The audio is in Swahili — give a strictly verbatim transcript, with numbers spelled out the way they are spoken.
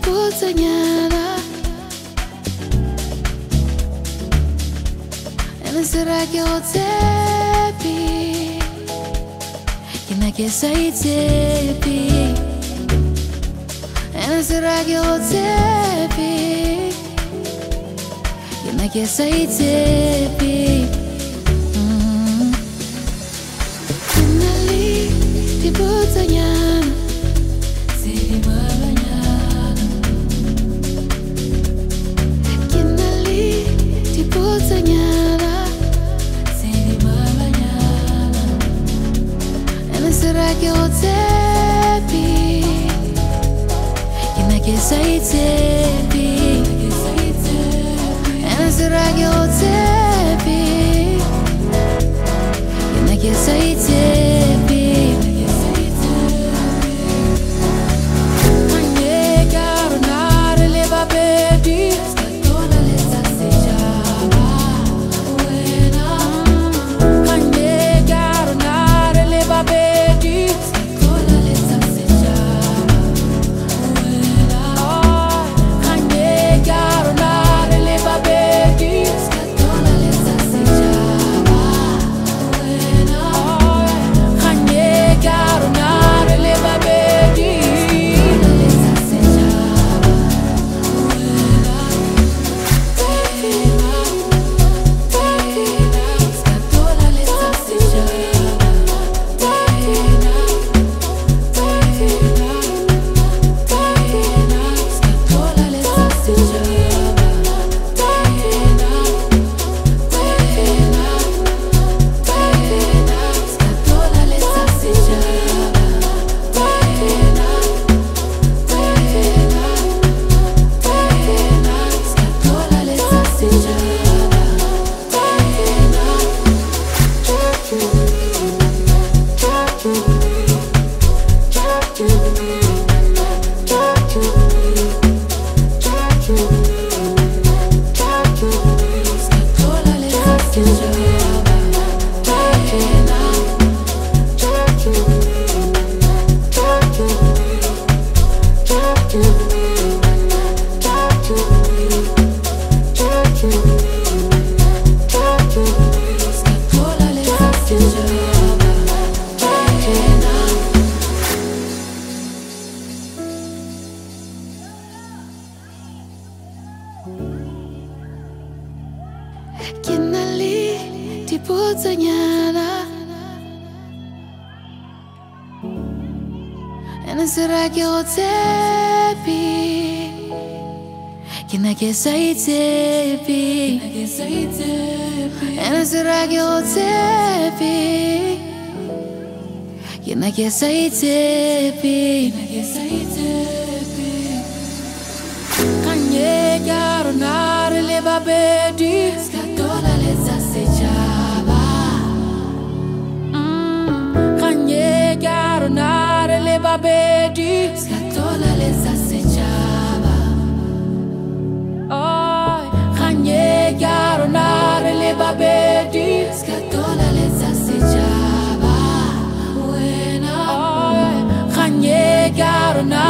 Putanyana and será que eu tepi que na que sai tepi and será que eu tepi que na que sai tepi finally di Putanyana si Putanyana, sei di mañana. E non sarà che ho tepi, che non che sei tepi. E non sarà che ho tepi, che non che sei tepi. Anche caronare le babedi. Kinali di Putanyana e non sarà che ho tepi che non che sei tepi e non sarà che ho tepi che non che sei tepi Kanye caronare le babedi scatola le sasseggiava mm. Kanye caronare le babedi scatola le sasseggiava oh. Kanye caronare le babedi scatola le sasseggiava oh. Kanye caronare